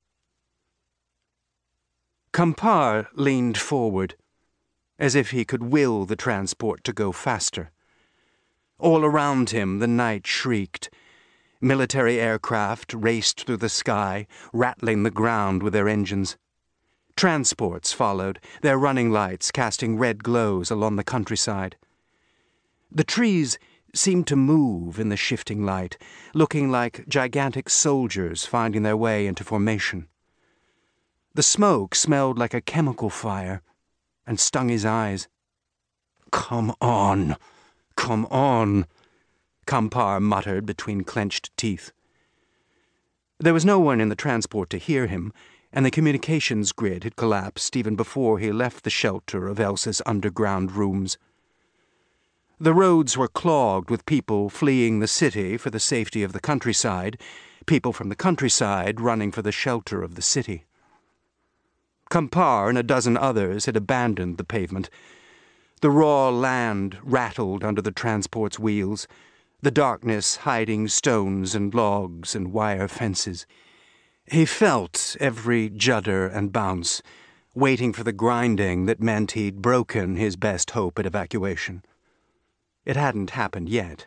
Kampar leaned forward, as if he could will the transport to go faster. All around him the night shrieked. Military aircraft raced through the sky, rattling the ground with their engines. Transports followed, their running lights casting red glows along the countryside. The trees seemed to move in the shifting light, looking like gigantic soldiers finding their way into formation. The smoke smelled like a chemical fire and stung his eyes. "Come on, come on," Kampar muttered between clenched teeth. There was no one in the transport to hear him, and the communications grid had collapsed even before he left the shelter of Elsa's underground rooms. The roads were clogged with people fleeing the city for the safety of the countryside, people from the countryside running for the shelter of the city. Kampar and a dozen others had abandoned the pavement. The raw land rattled under the transport's wheels, the darkness hiding stones and logs and wire fences. He felt every judder and bounce, waiting for the grinding that meant he'd broken his best hope at evacuation. It hadn't happened yet.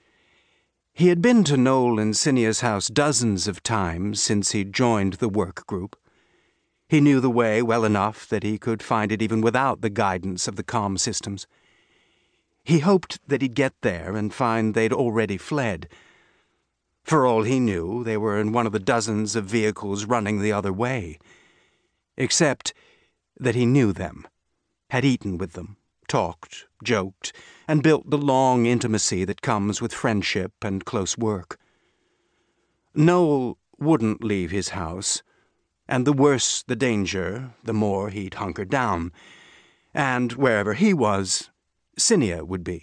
He had been to Noel and Cinia's house dozens of times since he'd joined the work group. He knew the way well enough that he could find it even without the guidance of the comm systems. He hoped that he'd get there and find they'd already fled. For all he knew, they were in one of the dozens of vehicles running the other way. Except that he knew them, had eaten with them, talked, joked, and built the long intimacy that comes with friendship and close work. Noel wouldn't leave his house, and the worse the danger, the more he'd hunker down, and wherever he was, Cinia would be.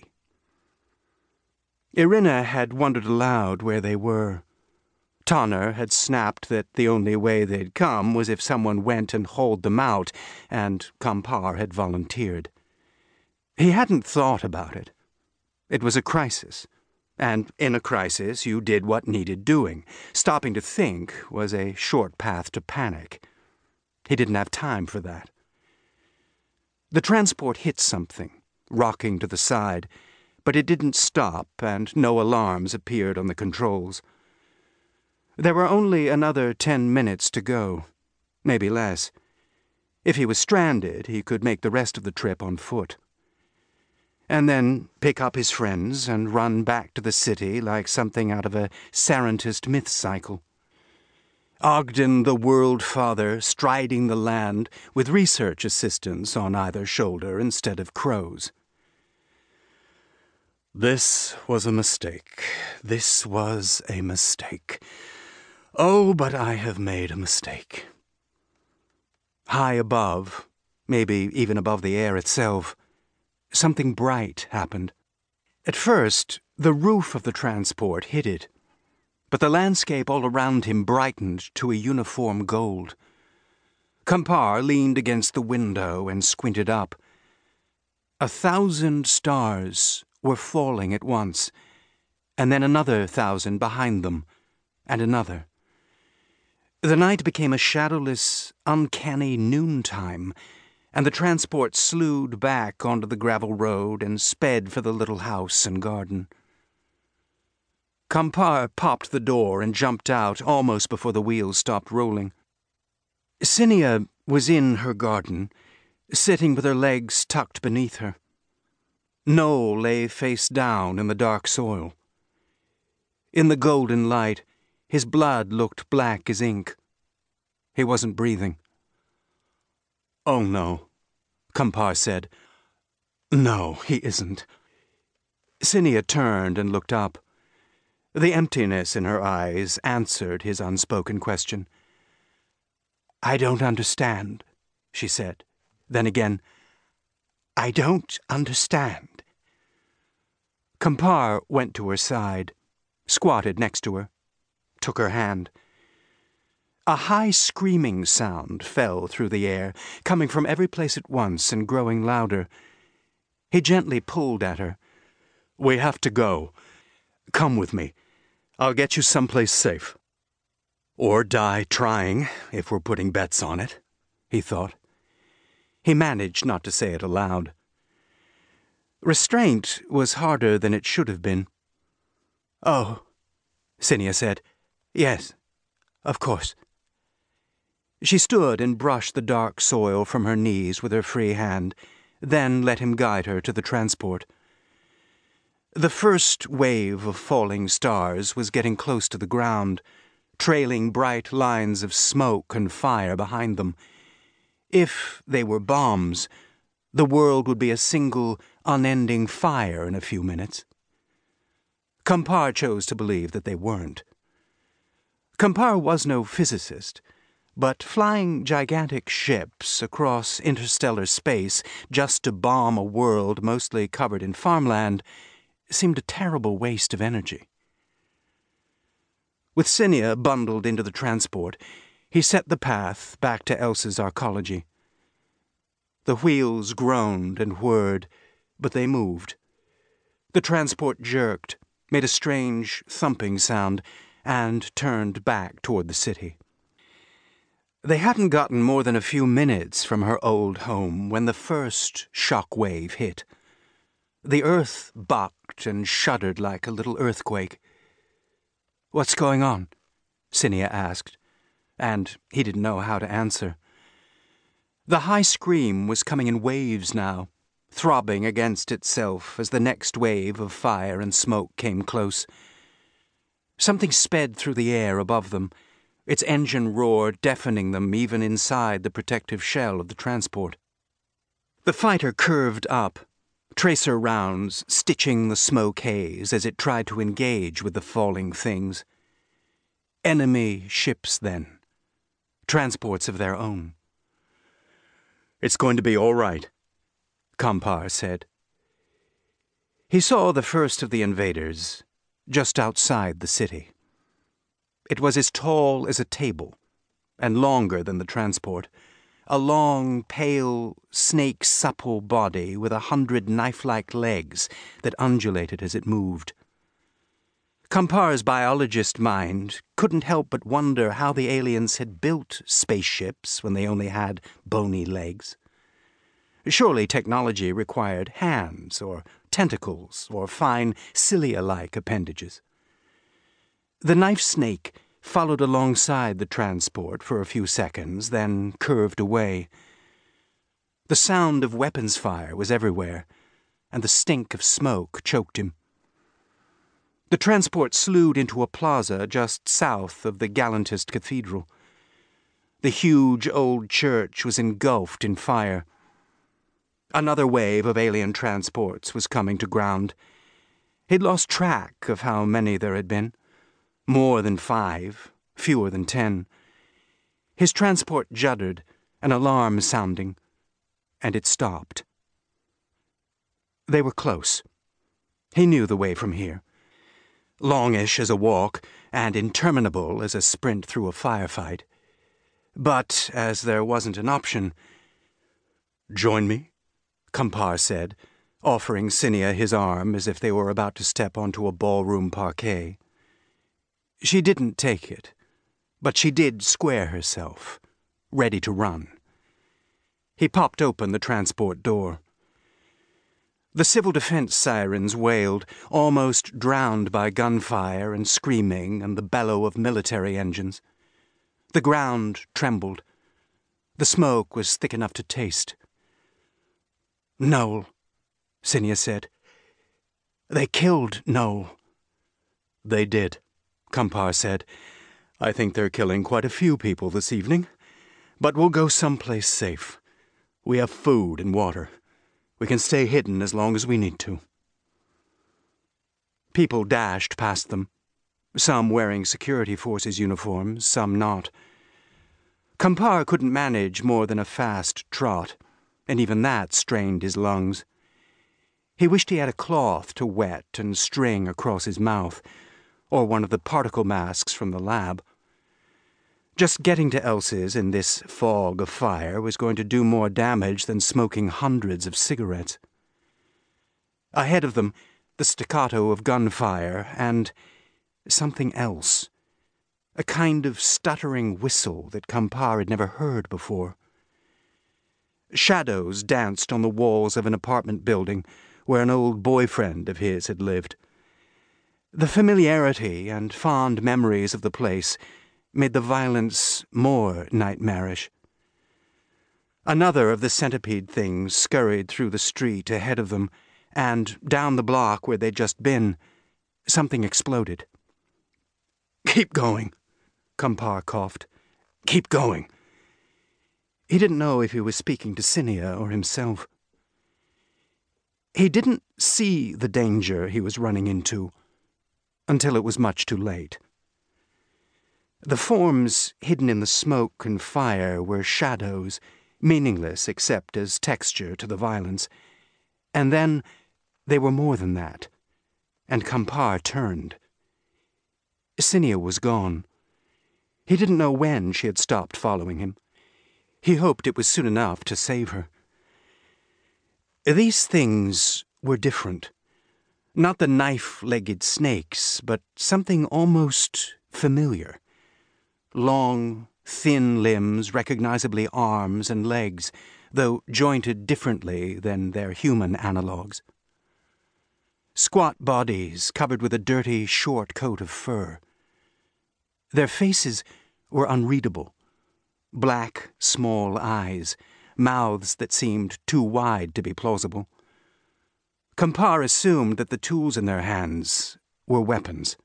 Irina had wondered aloud where they were. Tanner had snapped that the only way they'd come was if someone went and hauled them out, and Kampar had volunteered. He hadn't thought about it. It was a crisis, and in a crisis you did what needed doing. Stopping to think was a short path to panic. He didn't have time for that. The transport hit something, rocking to the side, but it didn't stop, and no alarms appeared on the controls. There were only another ten minutes to go, maybe less. If he was stranded, he could make the rest of the trip on foot. and then pick up his friends and run back to the city like something out of a Sarentist myth cycle. Ogden the World Father striding the land with research assistants on either shoulder instead of crows. This was a mistake. This was a mistake. Oh, but I have made a mistake. High above, maybe even above the air itself, something bright happened. At first, the roof of the transport hid it, but the landscape all around him brightened to a uniform gold. Kampar leaned against the window and squinted up. A thousand stars were falling at once, and then another thousand behind them, and another. The night became a shadowless, uncanny noontime, and the transport slewed back onto the gravel road and sped for the little house and garden. Kampar popped the door and jumped out almost before the wheels stopped rolling. Cinia was in her garden, sitting with her legs tucked beneath her. Noel lay face down in the dark soil. In the golden light, his blood looked black as ink. He wasn't breathing. "Oh, no," Kampar said. "No, he isn't." Cinia turned and looked up. The emptiness in her eyes answered his unspoken question. "I don't understand," she said. Then again, "I don't understand." Kampar went to her side, squatted next to her, took her hand. A high screaming sound fell through the air, coming from every place at once and growing louder. He gently pulled at her. "We have to go. Come with me. I'll get you someplace safe. Or die trying, if we're putting bets on it," he thought. He managed not to say it aloud. Restraint was harder than it should have been. "Oh," Cinia said. "Yes, of course." She stood and brushed the dark soil from her knees with her free hand, then let him guide her to the transport. The first wave of falling stars was getting close to the ground, trailing bright lines of smoke and fire behind them. If they were bombs, the world would be a single, unending fire in a few minutes. Kampar chose to believe that they weren't. Kampar was no physicist, but flying gigantic ships across interstellar space just to bomb a world mostly covered in farmland seemed a terrible waste of energy. With Cinia bundled into the transport, he set the path back to Elsa's arcology. The wheels groaned and whirred, but they moved. The transport jerked, made a strange thumping sound, and turned back toward the city. They hadn't gotten more than a few minutes from her old home when the first shock wave hit. The earth bucked and shuddered like a little earthquake. "What's going on?" Cinia asked, and he didn't know how to answer. The high scream was coming in waves now, throbbing against itself as the next wave of fire and smoke came close. Something sped through the air above them, its engine roar deafening them even inside the protective shell of the transport. The fighter curved up, tracer rounds stitching the smoke haze as it tried to engage with the falling things. Enemy ships, then. Transports of their own. "It's going to be all right," Kampar said. He saw the first of the invaders, just outside the city. It was as tall as a table, and longer than the transport, a long, pale, snake-supple body with a hundred knife-like legs that undulated as it moved. Kampar's biologist mind couldn't help but wonder how the aliens had built spaceships when they only had bony legs. Surely technology required hands or tentacles or fine cilia-like appendages. The knife snake followed alongside the transport for a few seconds, then curved away. The sound of weapons fire was everywhere, and the stink of smoke choked him. The transport slewed into a plaza just south of the Gallantist Cathedral. The huge old church was engulfed in fire. Another wave of alien transports was coming to ground. He'd lost track of how many there had been. More than five, fewer than ten. His transport juddered, an alarm sounding, and it stopped. They were close. He knew the way from here. Longish as a walk, and interminable as a sprint through a firefight. But, as there wasn't an option... "Join me?" Kampar said, offering Cinia his arm as if they were about to step onto a ballroom parquet. She didn't take it, but she did square herself, ready to run. He popped open the transport door. The civil defense sirens wailed, almost drowned by gunfire and screaming and the bellow of military engines. The ground trembled. The smoke was thick enough to taste. "Noel," Cinia said. "They killed Noel." "They did," Kampar said. "I think they're killing quite a few people this evening. But we'll go someplace safe. We have food and water. We can stay hidden as long as we need to." People dashed past them, some wearing security forces uniforms, some not. Kampar couldn't manage more than a fast trot, and even that strained his lungs. He wished he had a cloth to wet and string across his mouth, or one of the particle masks from the lab. Just getting to Elsa's in this fog of fire was going to do more damage than smoking hundreds of cigarettes. Ahead of them, the staccato of gunfire and something else. A kind of stuttering whistle that Kampar had never heard before. Shadows danced on the walls of an apartment building where an old boyfriend of his had lived. The familiarity and fond memories of the place made the violence more nightmarish. Another of the centipede things scurried through the street ahead of them, and down the block where they'd just been, something exploded. "Keep going," Kampar coughed. "Keep going." He didn't know if he was speaking to Cinia or himself. He didn't see the danger he was running into until it was much too late. The forms hidden in the smoke and fire were shadows, meaningless except as texture to the violence. And then they were more than that, and Kampar turned. Cinia was gone. He didn't know when she had stopped following him. He hoped it was soon enough to save her. These things were different. Not the knife-legged snakes, but something almost familiar. Long, thin limbs, recognizably arms and legs, though jointed differently than their human analogues. Squat bodies covered with a dirty, short coat of fur. Their faces were unreadable. Black, small eyes, mouths that seemed too wide to be plausible. Kampar assumed that the tools in their hands were weapons.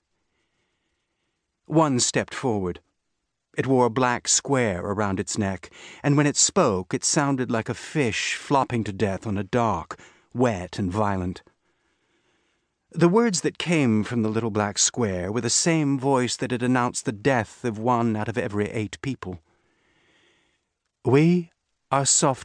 One stepped forward. It wore a black square around its neck, and when it spoke, it sounded like a fish flopping to death on a dock, wet and violent. The words that came from the little black square were the same voice that had announced the death of one out of every eight people. "We are soft